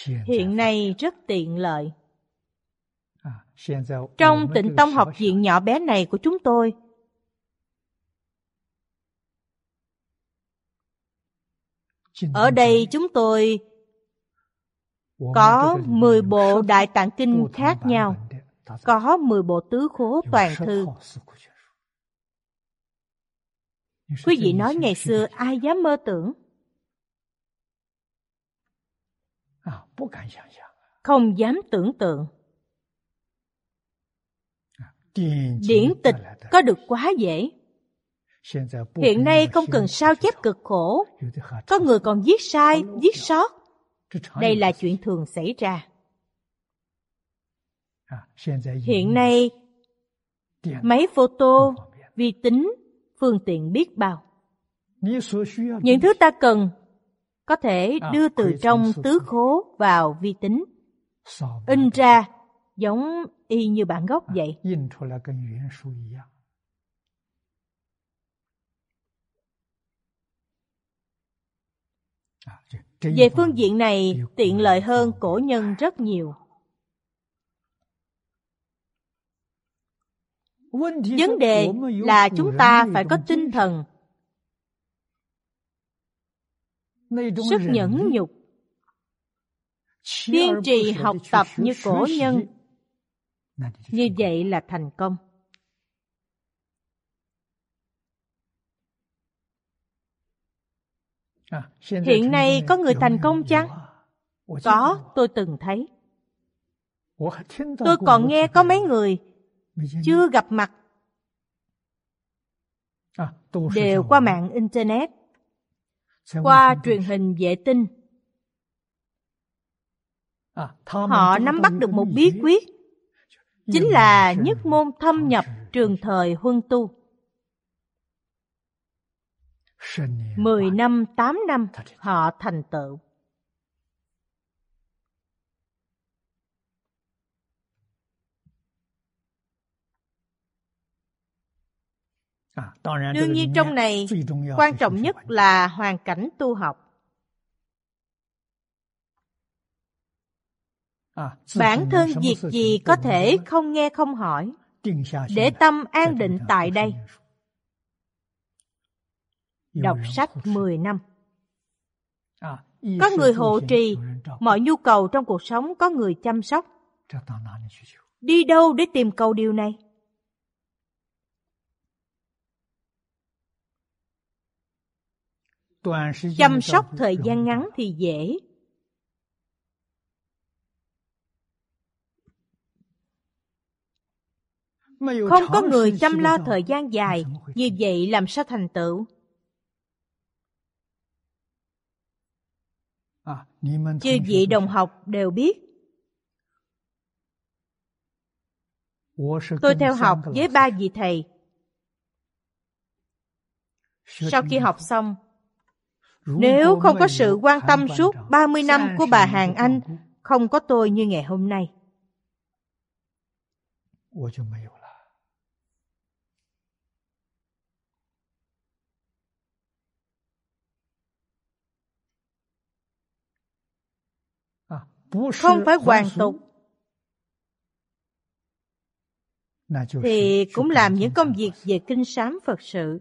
hiện nay rất tiện lợi. Trong Tịnh Tông học viện nhỏ bé này của chúng tôi, ở đây chúng tôi có 10 bộ Đại Tạng Kinh khác nhau, có 10 bộ tứ khố toàn thư. Quý vị nói ngày xưa ai dám mơ tưởng? Không dám tưởng tượng. Điển tịch có được quá dễ. Hiện nay không cần sao chép cực khổ. Có người còn viết sai, viết sót. Đây là chuyện thường xảy ra. Hiện nay, máy photo, vi tính, phương tiện biết bao. Những thứ ta cần có thể đưa từ trong tứ khố vào vi tính, in ra giống y như bản gốc vậy. Về phương diện này, tiện lợi hơn cổ nhân rất nhiều. Vấn đề là chúng ta phải có tinh thần, sức nhẫn nhục, kiên trì học tập như cổ nhân. Như vậy là thành công. Hiện nay có người thành công chăng? Có, tôi từng thấy. Tôi còn nghe có mấy người chưa gặp mặt, đều qua mạng Internet, qua truyền hình vệ tinh. Họ nắm bắt được một bí quyết, chính là nhất môn thâm nhập trường thời Huân tu. 10 năm, 8 năm họ thành tựu. Đương nhiên trong này, quan trọng nhất là hoàn cảnh tu học. Bản thân việc gì có thể không nghe không hỏi, để tâm an định tại đây. Đọc sách 10 năm. Có người hộ trì, mọi nhu cầu trong cuộc sống có người chăm sóc. Đi đâu để tìm cầu điều này? Chăm sóc thời gian ngắn thì dễ. Không có người chăm lo thời gian dài, như vậy làm sao thành tựu? Chư vị đồng học đều biết, tôi theo học với 3 vị thầy. Sau khi học xong, nếu không có sự quan tâm suốt 30 năm của bà Hàn Anh, không có tôi như ngày hôm nay. Không phải hoàn tục, thì cũng làm những công việc về kinh sám Phật sự.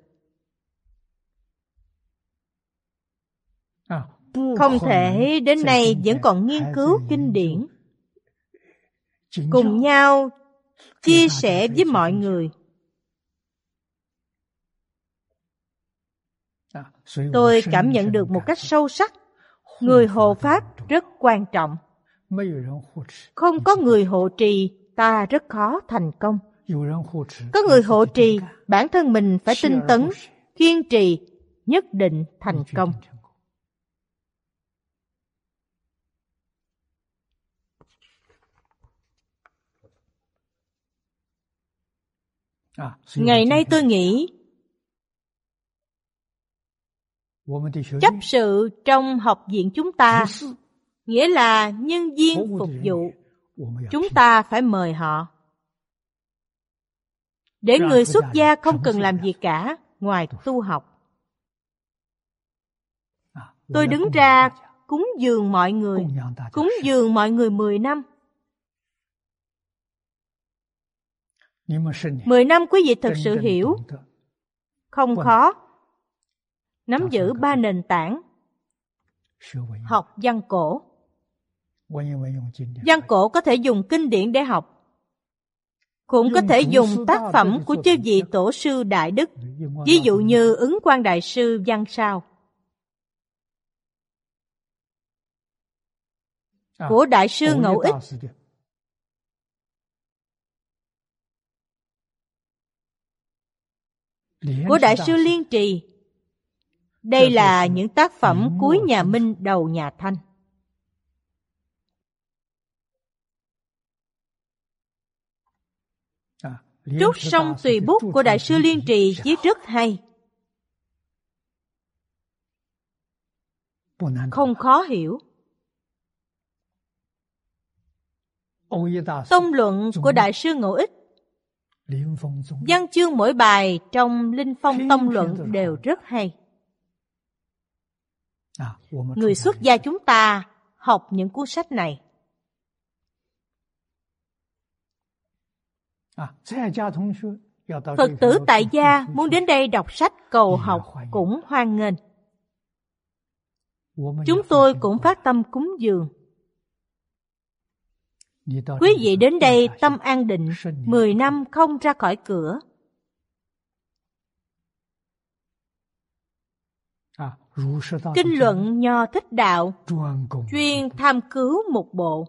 Không thể đến nay vẫn còn nghiên cứu kinh điển, cùng nhau chia sẻ với mọi người. Tôi cảm nhận được một cách sâu sắc, người hộ pháp rất quan trọng. Không có người hộ trì, ta rất khó thành công. Có người hộ trì, bản thân mình phải tinh tấn, kiên trì, nhất định thành công. Ngày nay tôi nghĩ, chấp sự trong học viện chúng ta, nghĩa là nhân viên phục vụ. Chúng ta phải mời họ, để người xuất gia không cần làm gì cả ngoài tu học. Tôi đứng ra cúng dường mọi người. Cúng dường mọi người 10 năm. 10 năm quý vị thực sự hiểu, không khó. Nắm giữ 3 nền tảng. Học văn cổ. Văn cổ có thể dùng kinh điển để học. Cũng có thể dùng tác phẩm của chư vị tổ sư đại đức. Ví dụ như Ứng Quang Đại Sư văn sao, của Đại sư Ngẫu Ích, của Đại sư Liên Trì. Đây là những tác phẩm cuối nhà Minh đầu nhà Thanh. Trúc Song Tùy Bút của Đại sư Liên Trì viết rất hay, không khó hiểu. Tông luận của Đại sư Ngẫu Ích, văn chương mỗi bài trong Linh Phong Tông luận đều rất hay. Người xuất gia chúng ta học những cuốn sách này. Phật tử tại gia muốn đến đây đọc sách cầu học cũng hoan nghênh. Chúng tôi cũng phát tâm cúng dường. Quý vị đến đây tâm an định, 10 năm không ra khỏi cửa. Kinh luận Nho Thích Đạo chuyên tham cứu một bộ.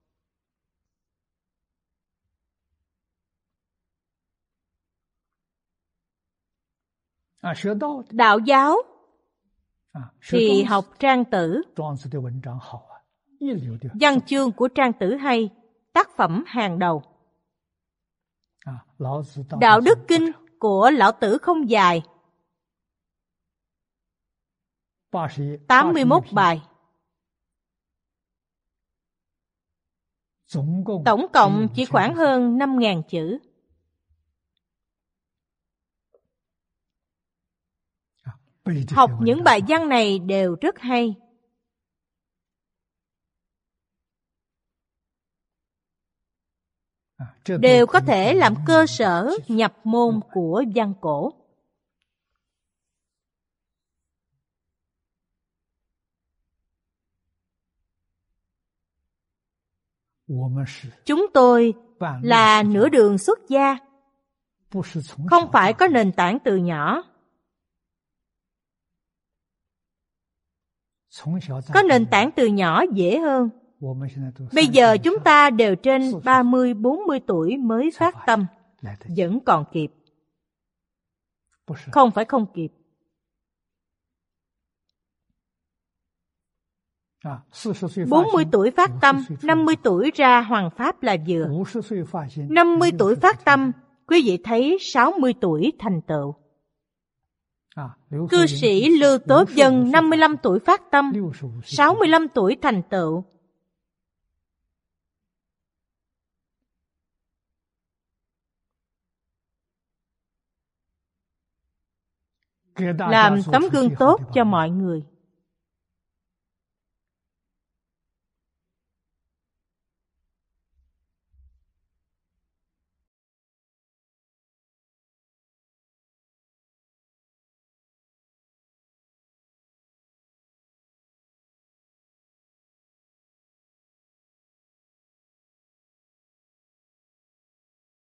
Đạo giáo thì học Trang Tử. Văn chương của Trang Tử hay, tác phẩm hàng đầu. Đạo đức kinh của Lão Tử không dài, 81 bài. Tổng cộng chỉ khoảng hơn 5.000 chữ. Học những bài văn này đều rất hay. Đều có thể làm cơ sở nhập môn của văn cổ. Chúng tôi là nửa đường xuất gia, không phải có nền tảng từ nhỏ. Có nền tảng từ nhỏ dễ hơn. Bây giờ chúng ta đều trên 30-40 tuổi mới phát tâm, vẫn còn kịp. Không phải không kịp. 40 tuổi phát tâm, 50 tuổi ra Hoàng Pháp là vừa. 50 tuổi phát tâm, quý vị thấy 60 tuổi thành tựu. Cư sĩ Lưu Tố Dân 55 tuổi phát tâm, 65 tuổi thành tựu. Làm tấm gương tốt cho mọi người.